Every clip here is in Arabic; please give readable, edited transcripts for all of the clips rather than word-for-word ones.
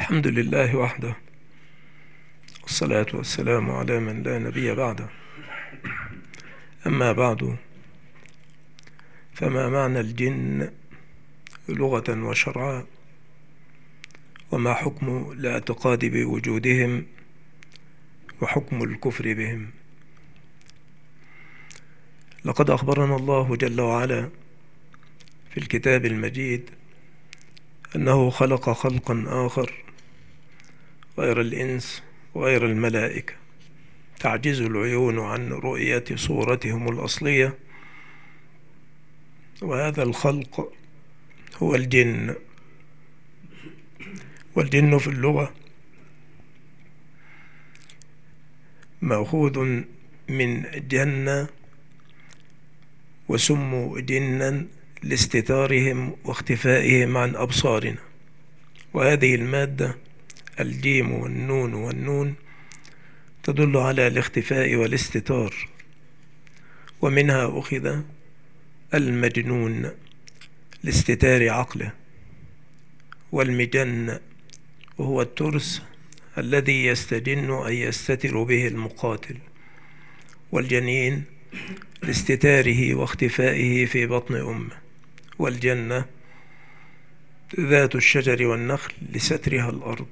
الحمد لله وحده، والصلاة والسلام على من لا نبي بعده. أما بعد، فما معنى الجن لغة وشرعا؟ وما حكم الاعتقاد بوجودهم وحكم الكفر بهم؟ لقد أخبرنا الله جل وعلا في الكتاب المجيد أنه خلق خلقا آخر غير الإنس وغير الملائكة، تعجز العيون عن رؤية صورتهم الأصلية، وهذا الخلق هو الجن. والجن في اللغة مأخوذ من جنة، وسموا جنا لاستتارهم واختفائهم عن أبصارنا. وهذه المادة الجيم والنون والنون تدل على الاختفاء والاستتار، ومنها أخذ المجنون لاستتار عقله، والمجن وهو الترس الذي يستجن أن يستتر به المقاتل، والجنين لاستتاره واختفائه في بطن أمه، والجنة ذات الشجر والنخل لسترها الأرض.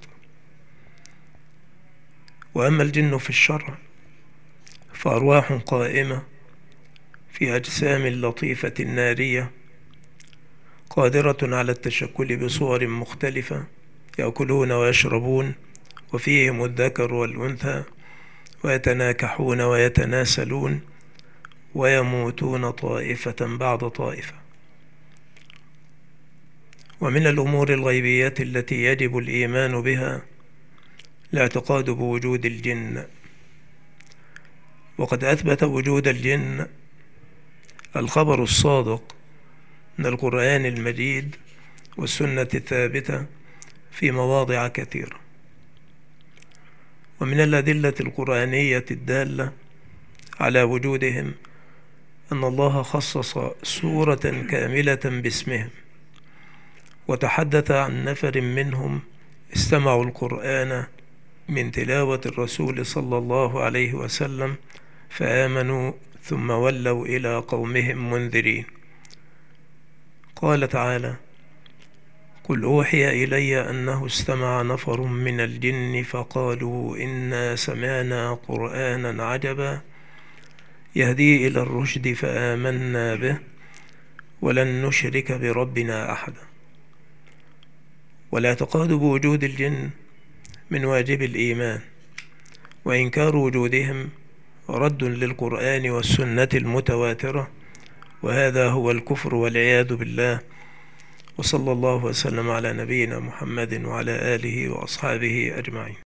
وأما الجن في الشرع فأرواح قائمة في أجسام لطيفة نارية، قادرة على التشكل بصور مختلفة، يأكلون ويشربون، وفيهم الذكر والأنثى، ويتناكحون ويتناسلون، ويموتون طائفة بعد طائفة. ومن الأمور الغيبية التي يجب الإيمان بها الاعتقاد بوجود الجن. وقد أثبت وجود الجن الخبر الصادق من القرآن المجيد والسنة الثابتة في مواضع كثيرة. ومن الأدلة القرآنية الدالة على وجودهم أن الله خصص سورة كاملة باسمهم، وتحدث عن نفر منهم استمعوا القرآن من تلاوة الرسول صلى الله عليه وسلم فآمنوا ثم ولوا إلى قومهم منذرين. قال تعالى: قل أوحي إلي أنه استمع نفر من الجن فقالوا إنا سمعنا قرآنا عجبا يهدي إلى الرشد فآمنا به ولن نشرك بربنا أحدا. والاعتقاد بوجود الجن من واجب الإيمان، وإنكار وجودهم رد للقرآن والسنة المتواترة، وهذا هو الكفر والعياذ بالله. وصلى الله وسلم على نبينا محمد وعلى آله وأصحابه أجمعين.